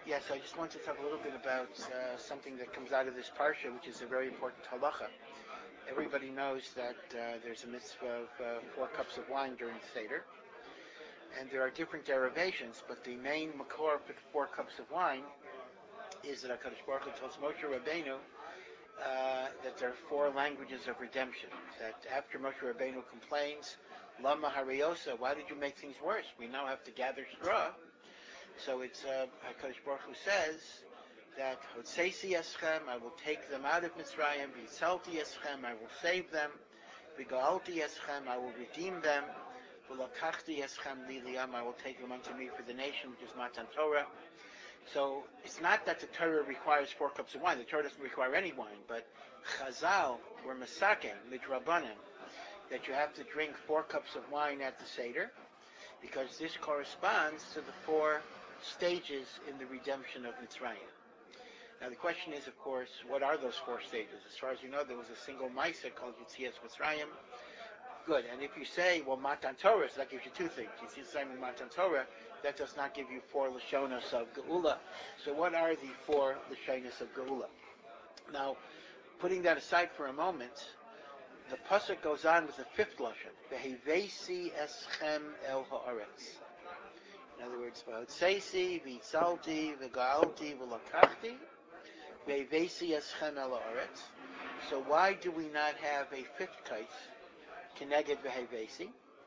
Yes, I just want to talk a little bit about something that comes out of this parsha, which is a very important halacha. Everybody knows that there's a mitzvah of 4 cups of wine during Seder, and there are different derivations, but the main makor for the 4 cups of wine is that HaKadosh Baruch Hu tells Moshe Rabbeinu that there are 4 languages of redemption. That after Moshe Rabbeinu complains, Lama Hariosa, why did you make things worse? We now have to gather straw. So it's HaKadosh Baruch Hu says that Hotseisi Eschem, I will take them out of Mitzrayim, V'yitzalti Eschem, I will save them, V'ga'alti Eschem, I will redeem them, V'lakachti Eschem Liliam, I will take them unto me for the nation, which is Matan Torah. So it's not that the Torah requires 4 cups of wine. The Torah doesn't require any wine, but Chazal were Masaking, Midrabanan, that you have to drink 4 cups of wine at the Seder, because this corresponds to the 4 stages in the redemption of Mitzrayim. Now the question is, of course, what are those 4 stages? As far as you know, there was a single Maisa called Yitzias Mitzrayim. Good, and if you say, well, Matan Torah, so that gives you 2 things. Yitzias Mitzrayim and Matan Torah, that does not give you 4 Lashonos of Geula. So what are the 4 Lashonos of Geula? Now, putting that aside for a moment, the pasuk goes on with the 5th lashon, Vehevesi eschem el haaretz. In other words, V'hotseisi, V'yitzalti, V'ga'alti, V'lakachti, Vehevesi eschem el haaretz. So why do we not have a 5th case, Keneged Vehevesi?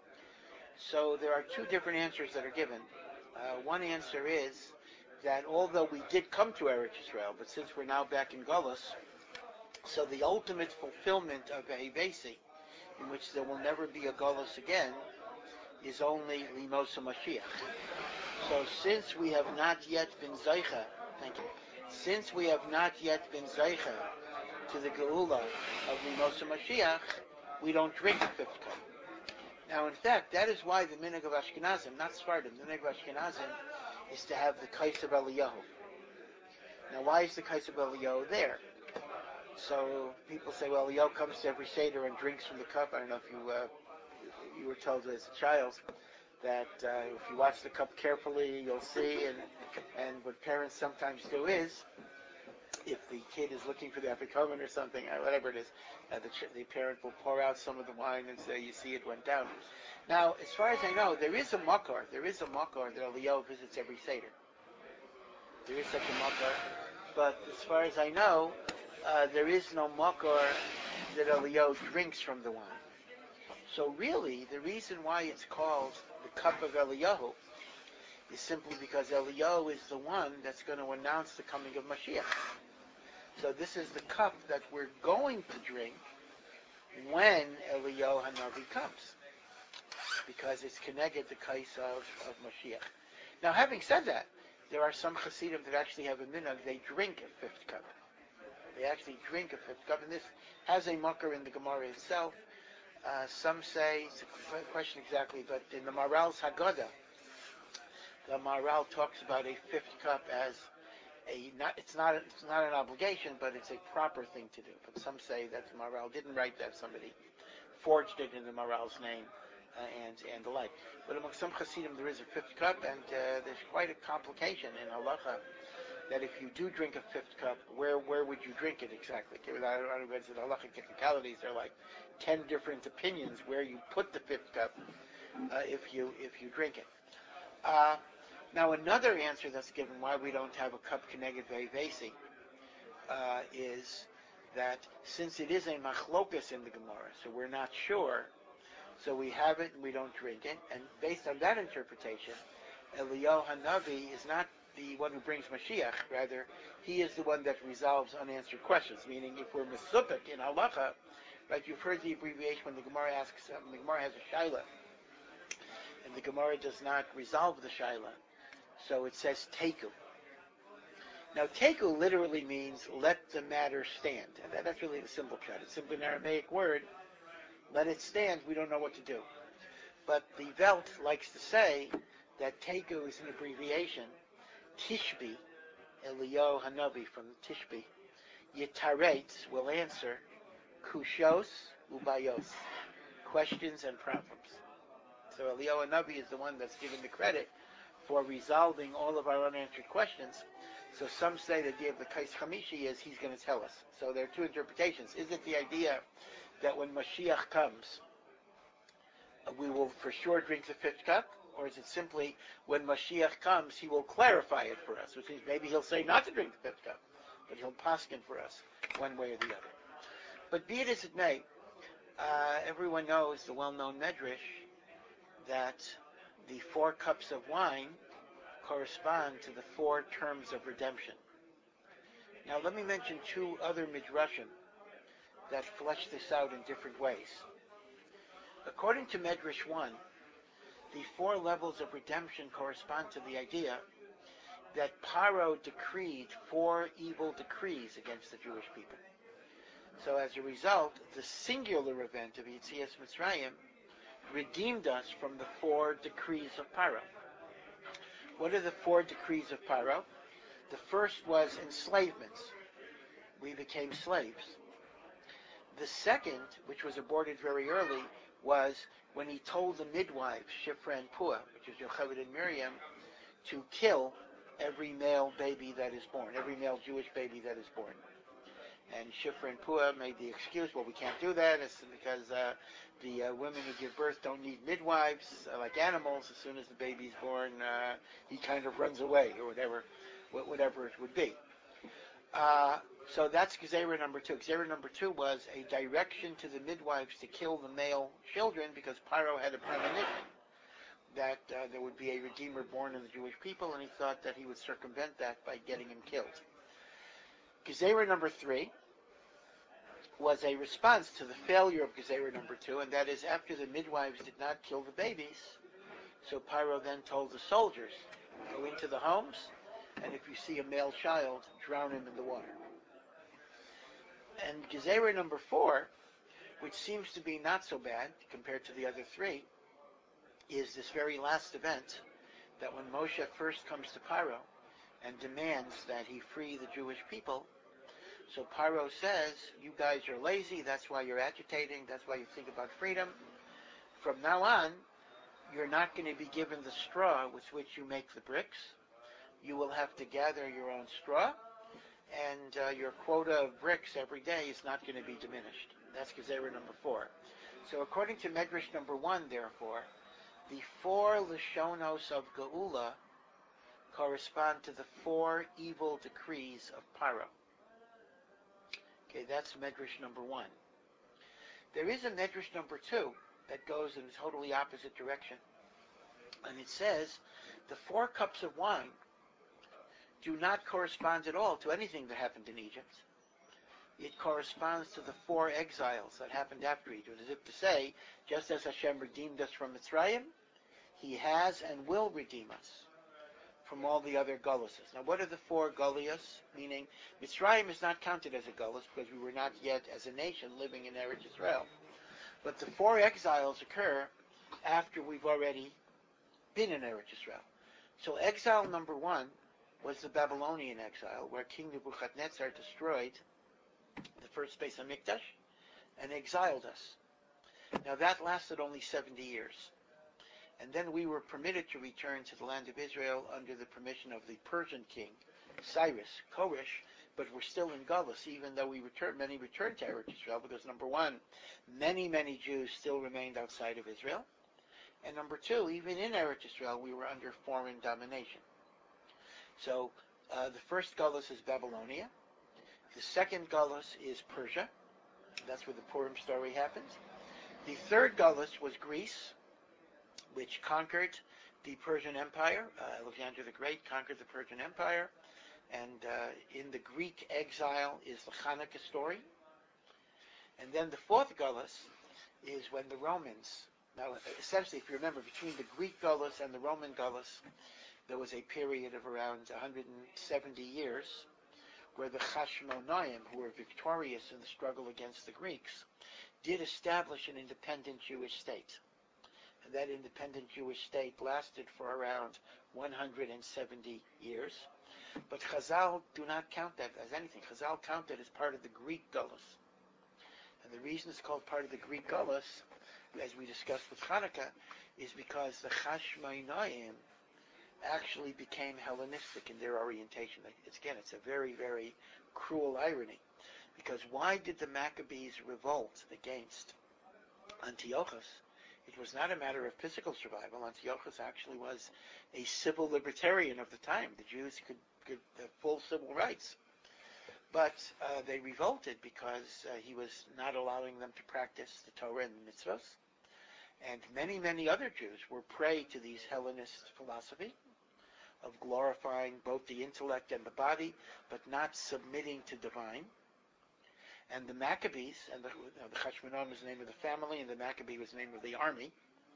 So there are 2 different answers that are given. One answer is that although we did come to Eretz Yisrael, but since we're now back in Golus, so the ultimate fulfillment of Vehevesi, in which there will never be a Golus again, is only Limosa Mashiach. So since we have not yet been Zeicha, thank you, since we have not yet been Zeicha to the Geula of Limosa Mashiach, we don't drink the 5th cup. Now, in fact, that is why the minhag of Ashkenazim, not Sephardim, the minhag of Ashkenazim is to have the Kais of Eliyahu. Now, why is the Kais of Eliyahu there? So people say, well, Eliyahu comes to every Seder and drinks from the cup. I don't know if you were told as a child that if you watch the cup carefully, you'll see, and what parents sometimes do is, if the kid is looking for the afikomen or something, whatever it is, the parent will pour out some of the wine and say, you see, it went down. Now, as far as I know, there is a makor that Eliyahu visits every Seder. There is such a makor, but as far as I know, there is no makor that Eliyahu drinks from the wine. So really, the reason why it's called the cup of Eliyahu is simply because Eliyahu is the one that's going to announce the coming of Mashiach. So this is the cup that we're going to drink when Eliyahu Hanavi comes, because it's connected to Kais of Mashiach. Now, having said that, there are some Hasidim that actually have a minhag, they drink a 5th cup. They actually drink a 5th cup, and this has a makor in the Gemara itself. Some say, it's a question exactly, but in the Maral's Haggadah, the Maral talks about a 5th cup as it's not an obligation, but it's a proper thing to do. But some say that the Maral didn't write that, somebody forged it in the Maral's name, and the like. But among some Hasidim there is a 5th cup, and there's quite a complication in halacha that if you do drink a 5th cup, where would you drink it exactly? I don't know the halachic technicalities. There are like 10 different opinions where you put the 5th cup if you drink it. Now, another answer that's given why we don't have a cup Keneged Vehevesi is that since it is a machlokas in the Gemara, so we're not sure, so we have it and we don't drink it, and based on that interpretation, Eliyahu Hanavi is not the one who brings Mashiach, rather, he is the one that resolves unanswered questions, meaning if we're mesupik in halacha, right, you've heard the abbreviation when the Gemara asks, the Gemara has a shaila, and the Gemara does not resolve the shaila, so it says teku. Now, teku literally means let the matter stand, and that's really the simple pshat. It's simply an Aramaic word, let it stand, we don't know what to do. But the Welt likes to say that teku is an abbreviation. Tishbi, Eliyahu Hanavi from Tishbi, Yitaretz will answer Kushos Ubayos, questions and problems. So Eliyahu Hanavi is the one that's given the credit for resolving all of our unanswered questions. So some say the idea of the Kais Chamishi is he's going to tell us. So there are two interpretations. Is it the idea that when Mashiach comes, we will for sure drink the fifth cup? Or is it simply when Mashiach comes, he will clarify it for us? Which means maybe he'll say not to drink the fifth cup, but he'll paskin for us one way or the other. But be it as it may, everyone knows the well-known medrash that the 4 cups of wine correspond to the 4 terms of redemption. Now let me mention 2 other midrashim that flesh this out in different ways. According to Medrash 1, the 4 levels of redemption correspond to the idea that Paro decreed 4 evil decrees against the Jewish people. So as a result, the singular event of Yetzias Mitzrayim redeemed us from the 4 decrees of Paro. What are the 4 decrees of Paro? The first was enslavement. We became slaves. The second, which was aborted very early, was when he told the midwives, Shifra and Puah, which is Yocheved and Miriam, to kill every male baby that is born, every male Jewish baby that is born. And Shifra and Puah made the excuse, well, we can't do that. It's because the women who give birth don't need midwives, like animals. As soon as the baby's born, he kind of runs away, or whatever it would be. So that's Gezerah number 2. Gezerah number 2 was a direction to the midwives to kill the male children because Paro had a premonition that there would be a Redeemer born in the Jewish people, and he thought that he would circumvent that by getting him killed. Gezerah number 3 was a response to the failure of Gezerah number 2, and that is after the midwives did not kill the babies, so Paro then told the soldiers, go into the homes, and if you see a male child, drown him in the water. And Gezerah number 4, which seems to be not so bad compared to the other 3, is this very last event that when Moshe first comes to Paro and demands that he free the Jewish people, so Paro says, you guys are lazy, that's why you're agitating, that's why you think about freedom. From now on, you're not going to be given the straw with which you make the bricks. You will have to gather your own straw, and your quota of bricks every day is not going to be diminished. That's Gezerah number 4. So according to Medrash number 1, therefore, the 4 Lashonos of Geula correspond to the 4 evil decrees of Paro. Okay, that's Medrash number 1. There is a Medrash number 2 that goes in a totally opposite direction. And it says, the 4 cups of wine do not correspond at all to anything that happened in Egypt. It corresponds to the 4 exiles that happened after Egypt, as if to say, just as Hashem redeemed us from Mitzrayim, he has and will redeem us from all the other Goluses. Now, what are the 4 Golias? Meaning, Mitzrayim is not counted as a Golus because we were not yet, as a nation, living in Eretz Yisrael. But the 4 exiles occur after we've already been in Eretz Yisrael. So exile number 1 was the Babylonian exile, where King Nebuchadnezzar destroyed the first Beis HaMikdash and exiled us. Now that lasted only 70 years. And then we were permitted to return to the land of Israel under the permission of the Persian king, Cyrus, Koresh, but we're still in Galus, even though many returned to Eretz Israel, because number 1, many Jews still remained outside of Israel. And number 2, even in Eretz Israel, we were under foreign domination. So the first Galus is Babylonia. The second Galus is Persia. That's where the Purim story happens. The third Galus was Greece, which conquered the Persian Empire. Alexander the Great conquered the Persian Empire. And in the Greek exile is the Hanukkah story. And then the fourth Galus is when the Romans, now essentially if you remember, between the Greek Galus and the Roman Galus, there was a period of around 170 years where the Hashmonaim, who were victorious in the struggle against the Greeks, did establish an independent Jewish state. And that independent Jewish state lasted for around 170 years. But Chazal do not count that as anything. Chazal count it as part of the Greek Galus. And the reason it's called part of the Greek Galus, as we discussed with Hanukkah, is because the Hashmonaim actually became Hellenistic in their orientation. It's a very, very cruel irony. Because why did the Maccabees revolt against Antiochus? It was not a matter of physical survival. Antiochus actually was a civil libertarian of the time. The Jews could have full civil rights. But they revolted because he was not allowing them to practice the Torah and the mitzvahs. And many, many other Jews were prey to these Hellenist philosophy of glorifying both the intellect and the body, but not submitting to divine. And the Maccabees, and the Hashmonaim is the name of the family, and the Maccabee was the name of the army,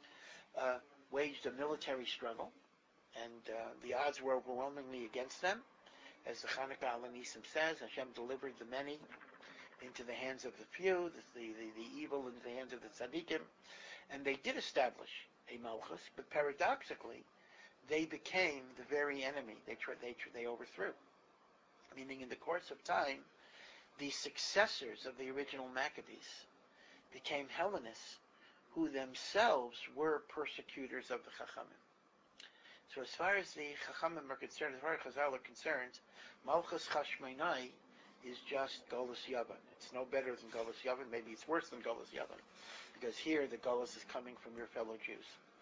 waged a military struggle, and the odds were overwhelmingly against them. As the Chanukah Al-Anisim says, Hashem delivered the many into the hands of the few, the evil into the hands of the tzaddikim, and they did establish a malchus, but paradoxically, they became the very enemy they overthrew. Meaning, in the course of time, the successors of the original Maccabees became Hellenists, who themselves were persecutors of the Chachamim. So as far as the Chachamim are concerned, as far as Chazal are concerned, Malchus Chashmonai is just Golus Yavan. It's no better than Golus Yavan. Maybe it's worse than Golus Yavan, because here the Golus is coming from your fellow Jews.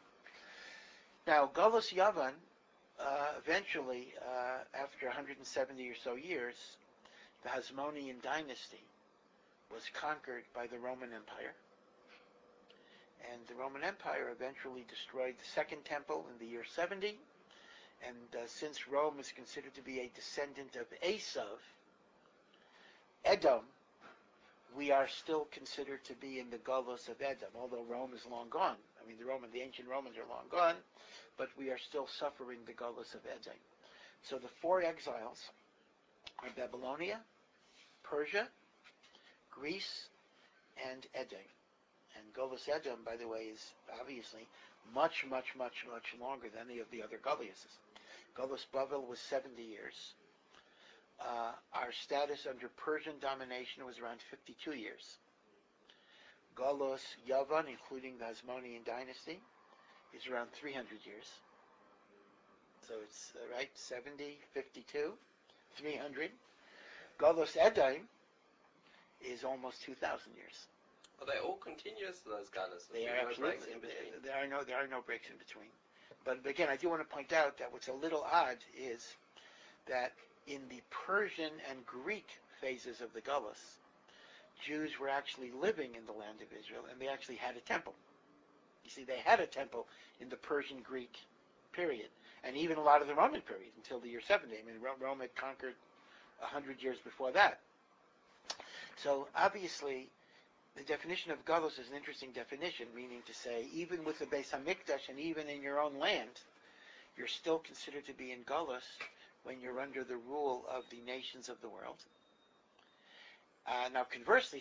Now, Golus Yavan, eventually, after 170 or so years, the Hasmonean dynasty was conquered by the Roman Empire. And the Roman Empire eventually destroyed the Second Temple in the year 70. And since Rome is considered to be a descendant of Esav, Edom, we are still considered to be in the Galus of Edom, although Rome is long gone. I mean, the ancient Romans are long gone, but we are still suffering the Galus of Edom. So the four exiles are Babylonia, Persia, Greece, and Edom. And Golus Edom, by the way, is obviously much, much, much, much longer than any of the other Goliases. Golus Bavel was 70 years. Our status under Persian domination was around 52 years. Golus Yavan, including the Hasmonean dynasty, is around 300 years. So it's, 70, 52, 300. Golus Edom is almost 2,000 years. Are they all continuous, those Galas? They are absolutely. There are no breaks in between. But again, I do want to point out that what's a little odd is that in the Persian and Greek phases of the Galus, Jews were actually living in the land of Israel, and they actually had a temple. You see, they had a temple in the Persian-Greek period, and even a lot of the Roman period until the year 70. I mean, Rome had conquered 100 years before that. So obviously, the definition of Galus is an interesting definition, meaning to say, even with the Beis HaMikdash and even in your own land, you're still considered to be in Galus when you're under the rule of the nations of the world. Now, conversely,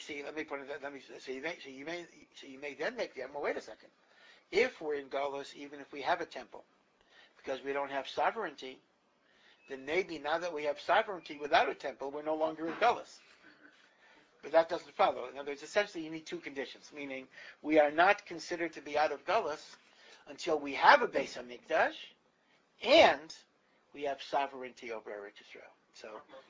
you may then make the argument, well, wait a second. If we're in Galus, even if we have a temple, because we don't have sovereignty, then maybe now that we have sovereignty without a temple, we're no longer in Galus. But that doesn't follow. In other words, essentially you need two conditions, meaning we are not considered to be out of Galus until we have a Beis HaMikdash and we have sovereignty over Eretz Yisrael. So,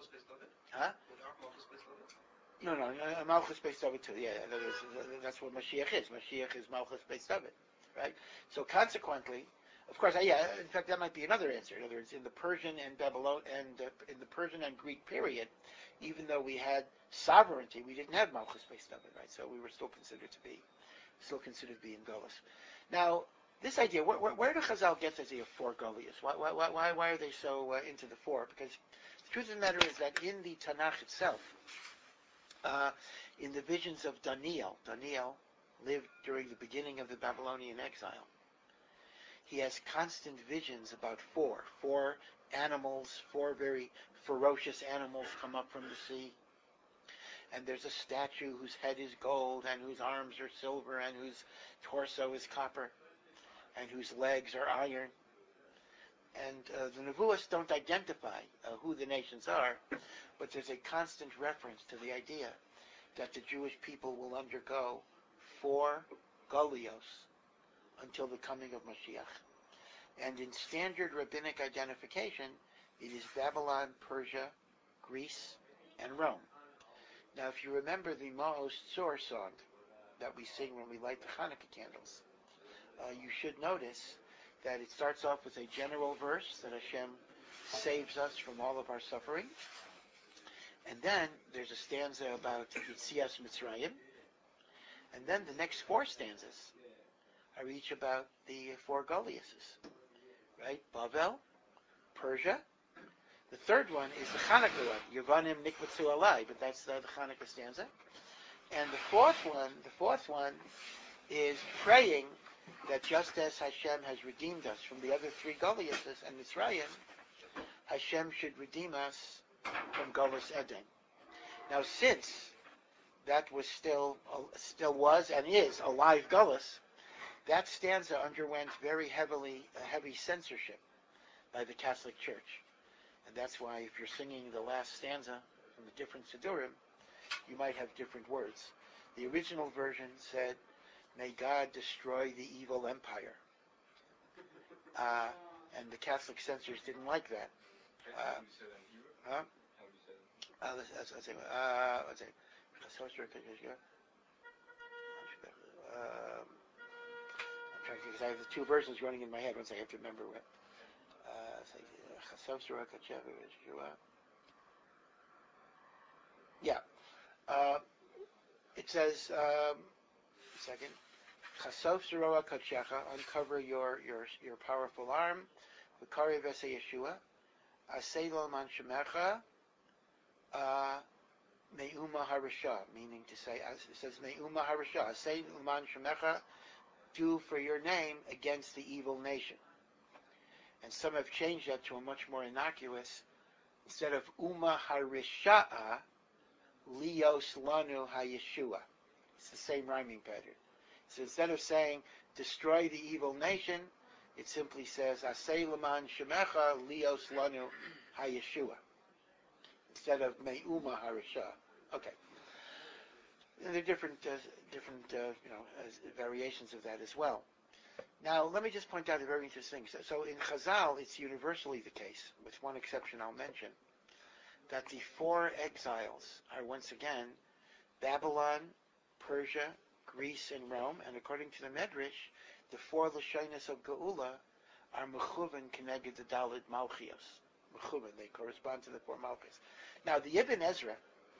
No, Malchus Beis David too. Yeah, that's what Mashiach is. Mashiach is Malchus Beis David, right? So consequently, of course, in fact, that might be another answer. In other words, in the Persian and Babylon and in the Persian and Greek period, even though we had sovereignty, we didn't have Malchus Beis David, right? So we were still considered to be in Galus. Now, this idea, where do Chazal get this idea of four Goliaths? Why are they so into the four? Because the truth of the matter is that in the Tanakh itself, in the visions of Daniel lived during the beginning of the Babylonian exile. He has constant visions about four animals, four very ferocious animals come up from the sea. And there's a statue whose head is gold, and whose arms are silver, and whose torso is copper, and whose legs are iron. And the Nevuos don't identify who the nations are, but there's a constant reference to the idea that the Jewish people will undergo 4 Golios until the coming of Mashiach. And in standard rabbinic identification, it is Babylon, Persia, Greece, and Rome. Now, if you remember the Maoz Tzor song that we sing when we light the Hanukkah candles, you should notice that it starts off with a general verse that Hashem saves us from all of our suffering. And then there's a stanza about Yitzias Mitzrayim. And then the next four stanzas are each about the four Goliases, right? Bavel, Persia. The third one is the Hanukkah one, Yevanim Nikvatsu Alai, but that's the Hanukkah stanza. And the fourth one is praying that just as Hashem has redeemed us from the other three Goliaths and Mitzrayim, Hashem should redeem us from Golus Eden. Now, since that was still was and is a live Golus, that stanza underwent heavy censorship by the Catholic Church. And that's why if you're singing the last stanza from the different Siddurim, you might have different words. The original version said, "May God destroy the evil empire." And the Catholic censors didn't like that. Let's see. I'm trying to, because I have the two versions running in my head. Once I have to remember what. Yeah. It says, second, Chasof Zeroa Kachecha, uncover your powerful arm. V'kari v'se Yeshua. Asei lo man shemecha. Me'uma harasha, meaning to say, it says Me'uma harasha. Asei lo man shemecha. Do for your name against the evil nation. And some have changed that to a much more innocuous. Instead of Uma Harisha'a, Lios Lanu HaYeshua. It's the same rhyming pattern. So instead of saying, destroy the evil nation, it simply says, Asei Laman Shemecha, Lios Lanu HaYeshua. Instead of Me'uma Harisha. Okay. And there are different variations of that as well. Now, let me just point out a very interesting thing. So in Chazal, it's universally the case, with one exception I'll mention, that the four exiles are once again Babylon, Persia, Greece, and Rome, and according to the Medrash, the four Lashonos of Geula are Mechuven Keneged the Dalit Malchios. Mechuven, they correspond to the four Malchios. Now, the Ibn Ezra,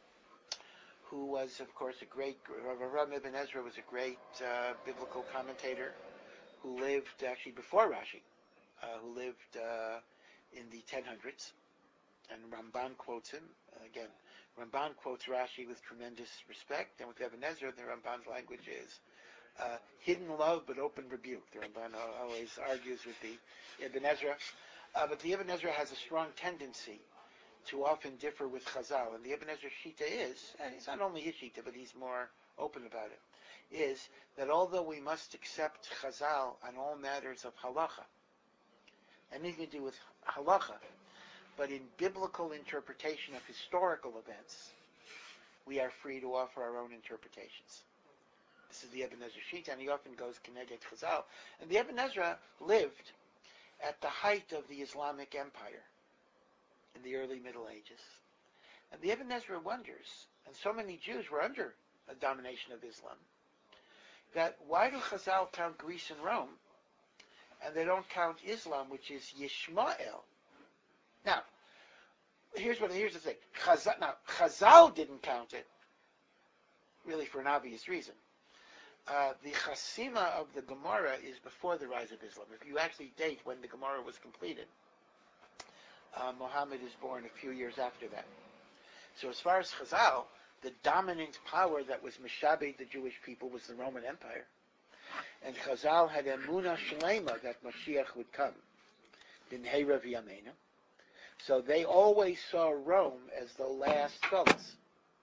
who was, of course, Rav Ibn Ezra was a great biblical commentator, who lived actually before Rashi, who lived in the 1000s, and Ramban quotes him. Again, Ramban quotes Rashi with tremendous respect, and with Ibn Ezra, the Ramban's language is hidden love but open rebuke. The Ramban always argues with the Ibn Ezra, but the Ibn Ezra has a strong tendency to often differ with Chazal, and the Ibn Ezra Shita is, and it's not only his Shita, but he's more open about it, is that although we must accept Chazal on all matters of halacha, anything to do with halacha, but in biblical interpretation of historical events, we are free to offer our own interpretations. This is the Ibn Ezra Shita, and he often goes Keneged Chazal. And the Ibn Ezra lived at the height of the Islamic Empire in the early Middle Ages. And the Ibn Ezra wonders, and so many Jews were under the domination of Islam, that why do Chazal count Greece and Rome, and they don't count Islam, which is Yishmael? Now, here's the thing. Chazal didn't count it, really for an obvious reason. The Chasima of the Gemara is before the rise of Islam. If you actually date when the Gemara was completed, Muhammad is born a few years after that. So as far as Chazal, the dominant power that was Meshabed the Jewish people was the Roman Empire. And Chazal had Emunah Shlema that Mashiach would come. B'mheira v'yameinu. So they always saw Rome as the last Golos.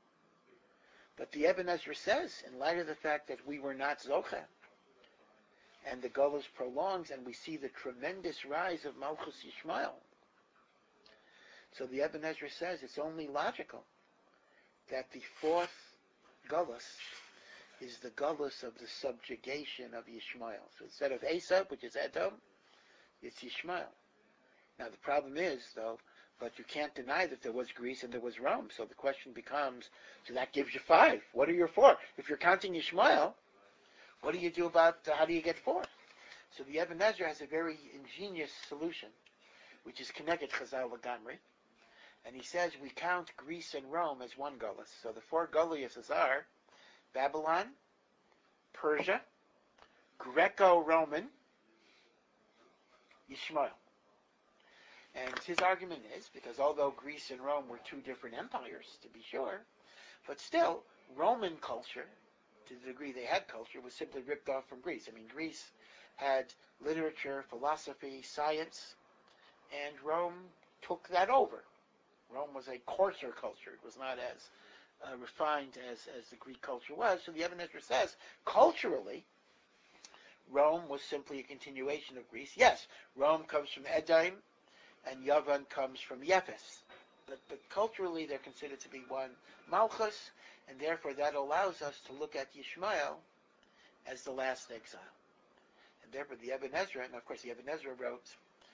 But the Ibn Ezra says, in light of the fact that we were not Zocha, and the Golos prolongs, and we see the tremendous rise of Malchus Yishmael, so the Ibn Ezra says it's only logical that the fourth Golos is the Golos of the subjugation of Yishmael. So instead of Esau, which is Edom, It's Yishmael. Now the problem is, though, but you can't deny that there was Greece and there was Rome. So the question becomes, so that gives you 5. What are your 4? If you're counting Yishmael, what do you do about, how do you get 4? So the Ibn Ezra has a very ingenious solution, which is connected Chazal Lagamri. And he says we count Greece and Rome as one Gullus. So the 4 Gulliuses are Babylon, Persia, Greco-Roman, Yishmael. And his argument is, because although Greece and Rome were 2 different empires, to be sure, but still, Roman culture, to the degree they had culture, was simply ripped off from Greece. I mean, Greece had literature, philosophy, science, and Rome took that over. Rome was a coarser culture. It was not as refined as the Greek culture was. So the Ibn Ezra says, culturally, Rome was simply a continuation of Greece. Yes, Rome comes from Edom, and Yavan comes from Yefes. But culturally, they're considered to be one Malchus, and therefore that allows us to look at Yishmael as the last exile. And therefore the Ibn Ezra, and of course the Ibn Ezra wrote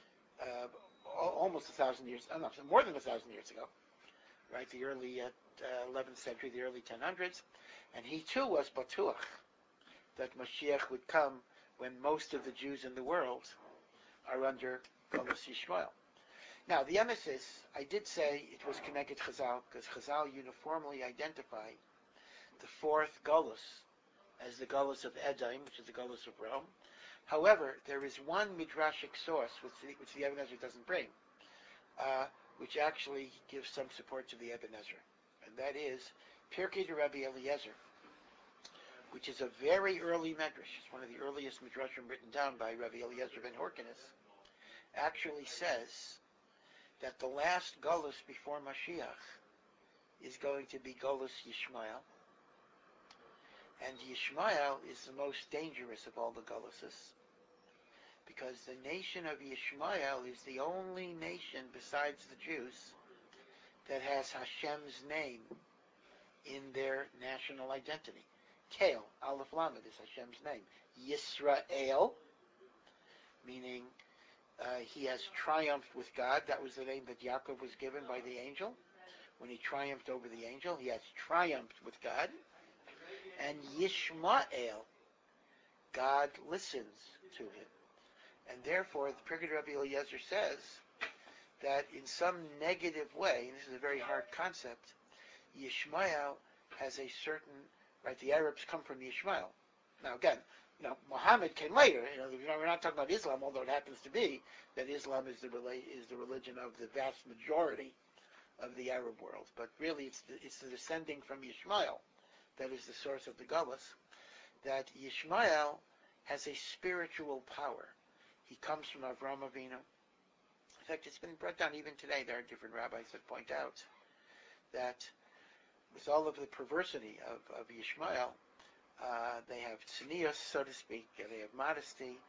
almost 1,000 years, no, more than 1,000 years ago, right? The early 11th century, the early 1000s, and he too was batuach that Mashiach would come when most of the Jews in the world are under Golus Yishmael. Now, the emesis, I did say it was connected Chazal, because Chazal uniformly identify the 4th Golus as the Golus of Edom, which is the Golus of Rome. However, there is one midrashic source, which the Ibn Ezra doesn't bring, which actually gives some support to the Ibn Ezra, and that is Pirkei de Rabbi Eliezer, which is a very early medrash. It's one of the earliest midrashim written down by Rabbi Eliezer ben Horkinus, actually says that the last Golus before Mashiach is going to be Golus Yishmael. And Yishmael is the most dangerous of all the Goluses, because the nation of Yishmael is the only nation besides the Jews that has Hashem's name in their national identity. Kel, Aleph Lamed, is Hashem's name. Yisrael, meaning he has triumphed with God. That was the name that Yaakov was given by the angel. When he triumphed over the angel, he has triumphed with God. And Yishmael, God listens to him. And therefore, the Pirkei Rabbi Eliezer says that in some negative way, and this is a very hard concept, Yishmael has a certain, right, the Arabs come from Yishmael. Now again, Muhammad came later. We're not talking about Islam, although it happens to be that Islam is the religion of the vast majority of the Arab world. But really, it's the descending from Yishmael that is the source of the Gullus. That Yishmael has a spiritual power. He comes from Avraham Avinu. In fact, it's been brought down even today. There are different rabbis that point out that with all of the perversity of Yishmael, they have tznius, so to speak. They have modesty.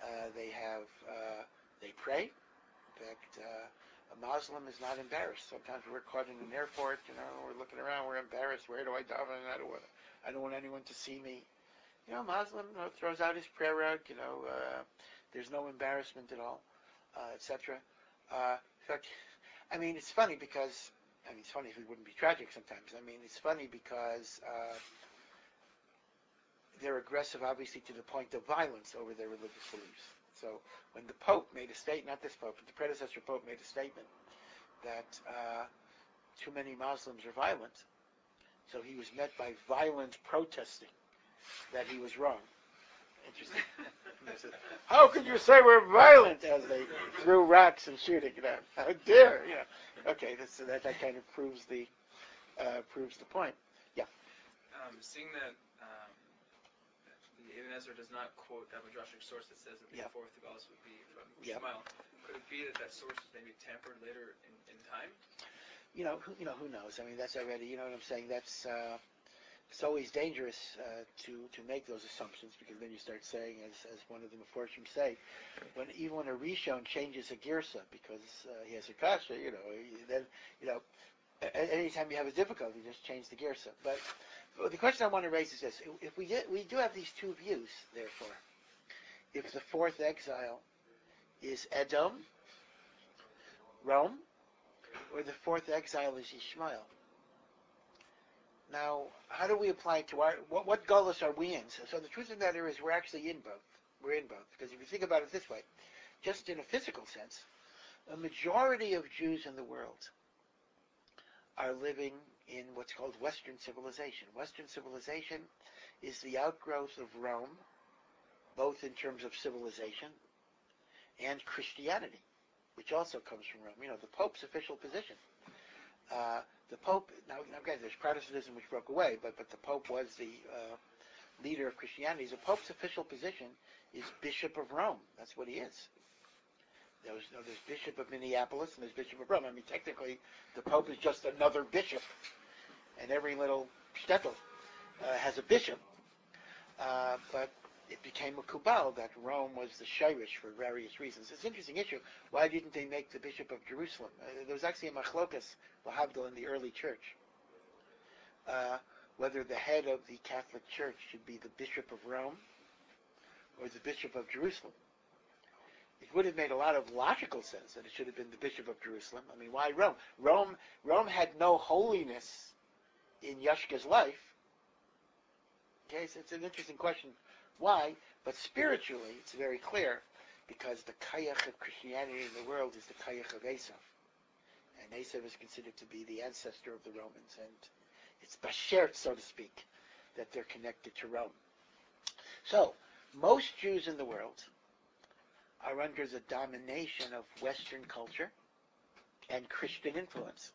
They pray. In fact, a Muslim is not embarrassed. Sometimes we're caught in an airport. We're looking around. We're embarrassed. Where do I daven? I don't want anyone to see me. Muslim throws out his prayer rug. There's no embarrassment at all, etc. In fact, it's funny because it's funny if it wouldn't be tragic sometimes. It's funny because they're aggressive, obviously, to the point of violence over their religious beliefs. So when the Pope made a statement, not this Pope, but the predecessor Pope made a statement that too many Muslims are violent, so he was met by violent protesting that he was wrong. Interesting. Said, how could you say we're violent? As they threw rocks and shooting. How dare? Okay, that kind of proves the point. Yeah. Seeing that the Ibn Ezra does not quote that midrashic source that says that the 4th Golus would be from Yishmael, could it be that source was maybe tampered later in time? Who knows? That's already. You know what I'm saying? That's. It's always dangerous to make those assumptions, because then you start saying, as one of the Meforshim say, even when a Rishon changes a Girsa because he has a kasha, then anytime you have a difficulty, just change the Girsa. But the question I want to raise is this: if we do have these two views, therefore, if the 4th exile is Edom, Rome, or the fourth exile is Ishmael. Now, how do we apply it to our, what gullus are we in? So the truth of the matter is we're actually in both. We're in both. Because if you think about it this way, just in a physical sense, a majority of Jews in the world are living in what's called Western civilization. Western civilization is the outgrowth of Rome, both in terms of civilization and Christianity, which also comes from Rome. You know, the Pope's official position. The Pope, now again, there's Protestantism which broke away, but the Pope was the leader of Christianity. The Pope's official position is Bishop of Rome. That's what he is. There's Bishop of Minneapolis and there's Bishop of Rome. I mean, technically, the Pope is just another bishop, and every little shtetl has a bishop. But it became a kubal that Rome was the shirish for various reasons. It's an interesting issue. Why didn't they make the Bishop of Jerusalem? There was actually a machlokas, lahavdil, in the early church, whether the head of the Catholic Church should be the Bishop of Rome or the Bishop of Jerusalem. It would have made a lot of logical sense that it should have been the Bishop of Jerusalem. I mean, why Rome? Rome had no holiness in Yashka's life. Okay, so it's an interesting question. Why? But spiritually, it's very clear, because the kayach of Christianity in the world is the kayach of Esav. And Esav is considered to be the ancestor of the Romans, and it's bashert, so to speak, that they're connected to Rome. So, most Jews in the world are under the domination of Western culture and Christian influence.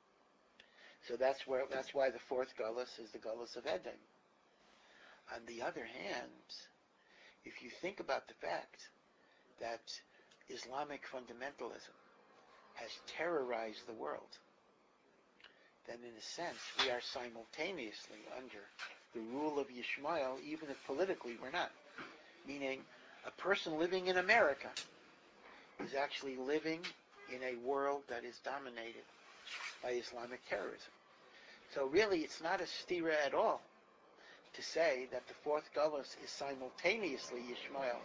So that's why the fourth gullus is the gullus of Edom. On the other hand, if you think about the fact that Islamic fundamentalism has terrorized the world, then in a sense we are simultaneously under the rule of Yishmael, even if politically we're not. Meaning, a person living in America is actually living in a world that is dominated by Islamic terrorism. So really, it's not a stira at all to say that the fourth gullus is simultaneously Yishmael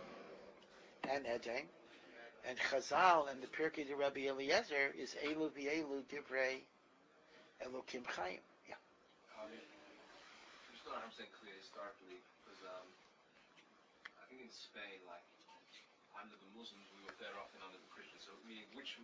and Edom, and Chazal and the Pirkei de Rabbi Eliezer is Elu v'Elu Divrei Elokim Chaim. Yeah. It's not 100% clear historically, because I think in Spain, like, under the Muslims, we were better off than under the Christians. So, which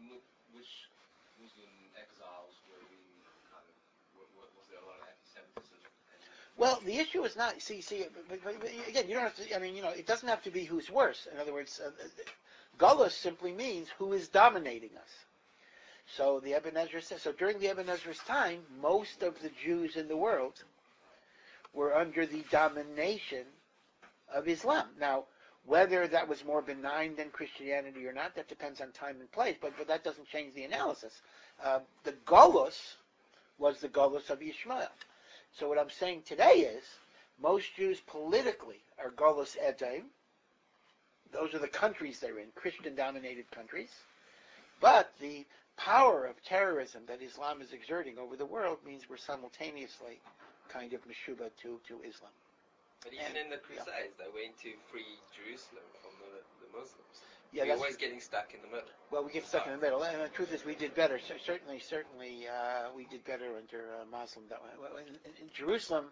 Muslim exiles were we kind of, was there a lot of anti-Semitism? Well, the issue is not, but again, you don't have to, I mean, you know, it doesn't have to be who's worse. In other words, Gullus simply means who is dominating us. So the Ibn Ezra says, so during the Ibn Ezra's time, most of the Jews in the world were under the domination of Islam. Now, whether that was more benign than Christianity or not, that depends on time and place, but that doesn't change the analysis. The Gullus was the Gullus of Ishmael. So what I'm saying today is, most Jews politically are Gullus Edom. Those are the countries they're in, Christian-dominated countries. But the power of terrorism that Islam is exerting over the world means we're simultaneously kind of meshuba to Islam. But even in the Crusades, they went to free Jerusalem from the Muslims. Yeah, we're always getting stuck in the middle. Well, we get stuck in the middle, and the truth is we did better. Certainly, we did better under Muslim. In Jerusalem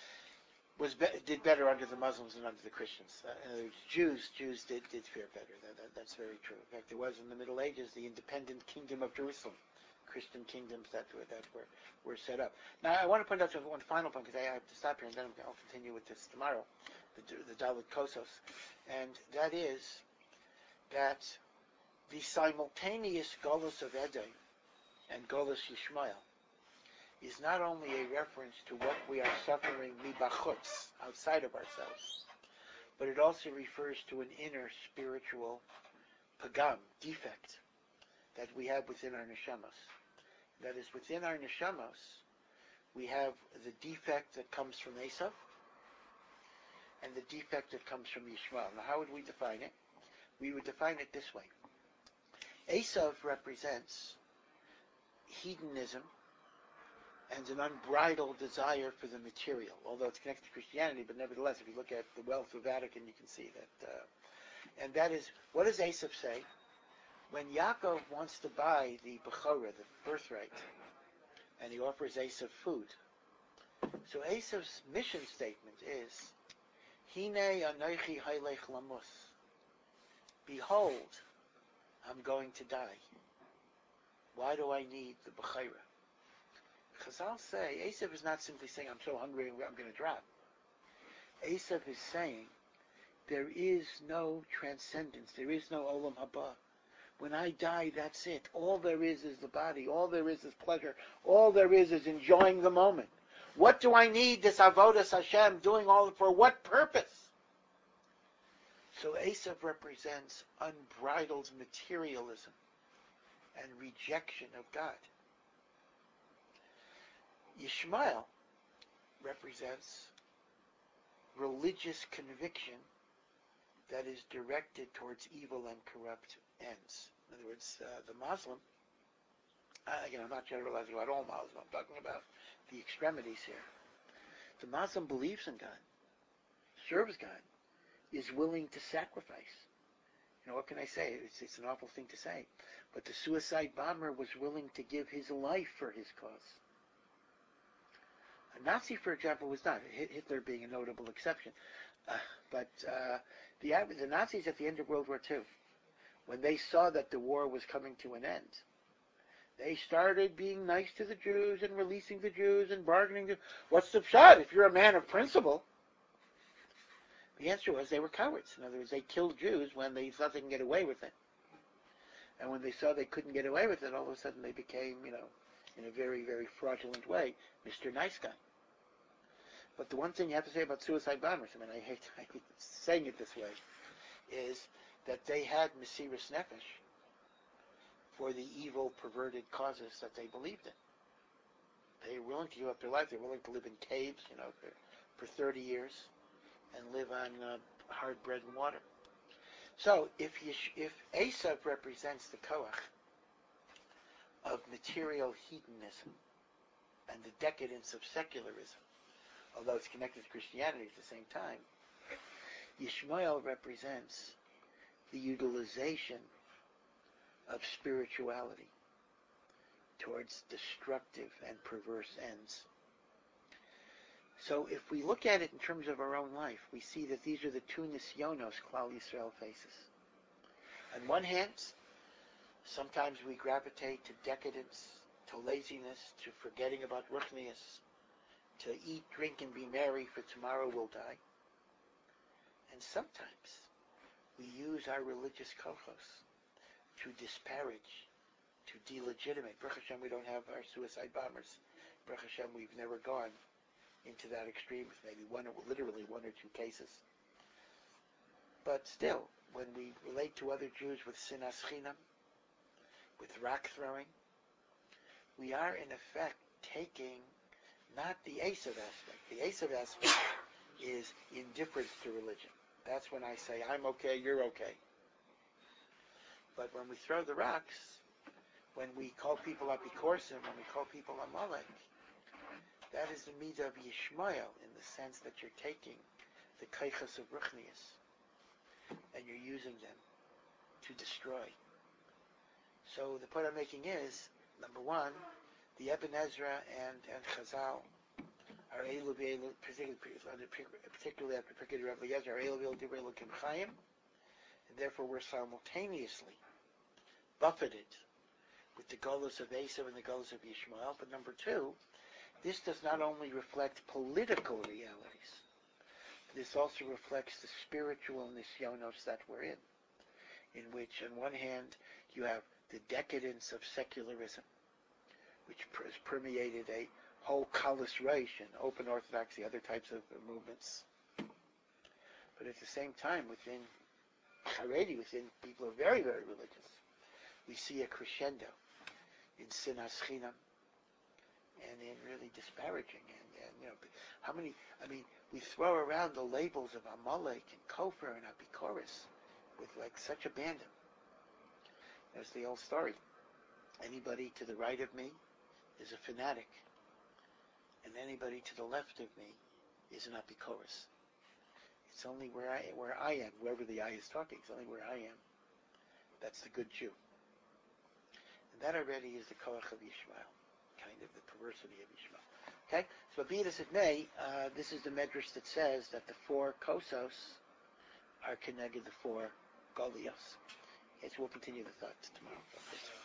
did better under the Muslims than under the Christians. Jews did fare better. That's very true. In fact, there was in the Middle Ages the independent kingdom of Jerusalem. Christian kingdoms that were set up. Now, I want to point out one final point, because I have to stop here, and then I'll continue with this tomorrow, the Dalit Kosos, and that is that the simultaneous Golus of Edom and Golus Yishmael is not only a reference to what we are suffering mibachutz, outside of ourselves, but it also refers to an inner spiritual pagam, defect, that we have within our neshamos. That is, within our neshamos, we have the defect that comes from Esav and the defect that comes from Yishmael. Now, how would we define it? We would define it this way. Esav represents hedonism and an unbridled desire for the material, although it's connected to Christianity, but nevertheless, if you look at the wealth of Vatican, you can see that. And that is, what does Esav say? When Yaakov wants to buy the Bechorah, the birthright, and he offers Esav food. So Esav's mission statement is, Hine anoichi hailech lamus. Behold, I'm going to die. Why do I need the Bechorah? Chazal say, Esav is not simply saying, I'm so hungry I'm going to drop. Esav is saying, there is no transcendence, there is no olam haba. When I die, that's it. All there is the body. All there is pleasure. All there is enjoying the moment. What do I need this avodas Hashem doing all for what purpose? So Esav represents unbridled materialism and rejection of God. Yishmael represents religious conviction that is directed towards evil and corrupt ends. In other words, the Muslim, again, I'm not generalizing about all Muslims, I'm talking about the extremities here. The Muslim believes in God, serves God, is willing to sacrifice. You know, what can I say? It's an awful thing to say. But the suicide bomber was willing to give his life for his cause. A Nazi, for example, was not. Hitler being a notable exception. But the Nazis at the end of World War II, when they saw that the war was coming to an end, they started being nice to the Jews and releasing the Jews and bargaining. What's the pshat? If you're a man of principle, the answer was they were cowards. In other words, they killed Jews when they thought they could get away with it. And when they saw they couldn't get away with it, all of a sudden they became, in a very, very fraudulent way, Mr. Nice Guy. But the one thing you have to say about suicide bombers, I hate saying it this way, is that they had Mesiras Nefesh for the evil, perverted causes that they believed in. They were willing to give up their life. They were willing to live in caves, for 30 years and live on hard bread and water. So if Esav represents the koach of material hedonism and the decadence of secularism, although it's connected to Christianity at the same time, Yishmael represents the utilization of spirituality towards destructive and perverse ends. So if we look at it in terms of our own life, we see that these are the two nisyonos Klal Yisrael faces. On one hand, sometimes we gravitate to decadence, to laziness, to forgetting about ruchnius, to eat, drink, and be merry, for tomorrow we'll die. And sometimes we use our religious kochos to disparage, to delegitimate. Baruch Hashem, we don't have our suicide bombers. Baruch Hashem, we've never gone into that extreme with maybe literally one or two cases. But still, when we relate to other Jews with sinas chinam, with rock throwing, we are in effect taking not the Esav aspect. The Esav aspect is indifference to religion. That's when I say, I'm okay, you're okay. But when we throw the rocks, when we call people Apikorsim, when we call people Amalek, that is the midah of Yishmael, in the sense that you're taking the kaichas of ruchnius and you're using them to destroy. So the point I'm making is, number one, the Ibn Ezra and Chazal are particularly after Pirkei Rav Eliezer, are Eilu Divrei Elokim Chaim, and therefore we're simultaneously buffeted with the Golus of Esav and the Golus of Yishmael. But number two, this does not only reflect political realities, this also reflects the spiritual nisyonos that we're in which on one hand you have the decadence of secularism, which has permeated a whole Kalas Reish and open orthodoxy, other types of movements. But at the same time, within Haredi, within people who are very, very religious, we see a crescendo in sinas chinam and in really disparaging. And how many, we throw around the labels of Amalek and Kofar and Apikoris with like such abandon. There's the old story. Anybody to the right of me is a fanatic, and anybody to the left of me is an Apikoris. It's only where I am, whoever the I is talking, it's only where I am. That's the good Jew. And that already is the koach of Yishmael, kind of the perversity of Yishmael. Okay? So be it as it may, this is the medrash that says that the 4 kosos are connected the 4 golios. Okay, so we'll continue the thought tomorrow.